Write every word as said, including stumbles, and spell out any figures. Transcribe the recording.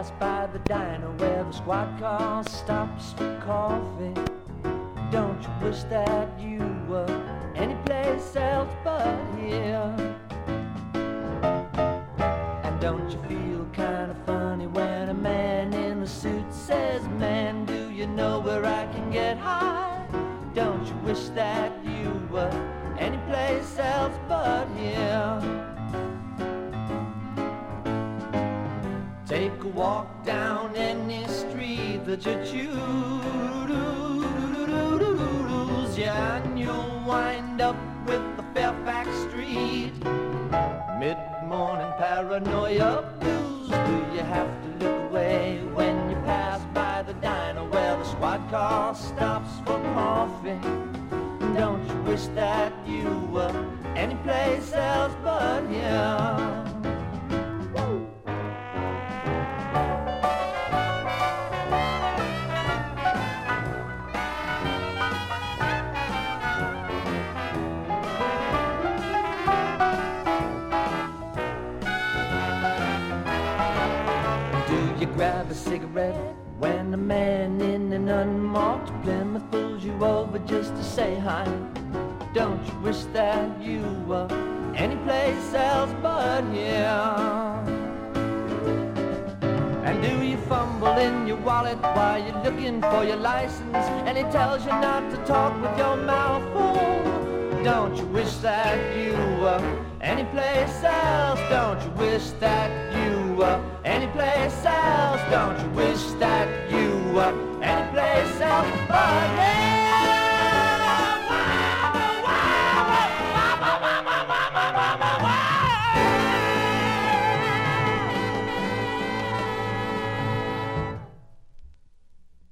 pass by the diner where the squad car stops for coffee, don't you wish that you were anyplace else but here? And don't you feel kind of funny when a man in a suit says, man, do you know where I can get high? Don't you wish that you were anyplace else but here? Take a walk down any street that you choose, yeah, and you'll wind up with the Fairfax Street mid-morning paranoia blues. Do you have to look away when you pass by the diner where the squad car stops for coffee? Don't you wish that you were anyplace else but here? You grab a cigarette when a man in an unmarked Plymouth pulls you over just to say hi. Don't you wish that you were anyplace else but here? And do you fumble in your wallet while you're looking for your license, and he tells you not to talk with your mouth full? Don't you wish that you were anyplace else? Don't you wish that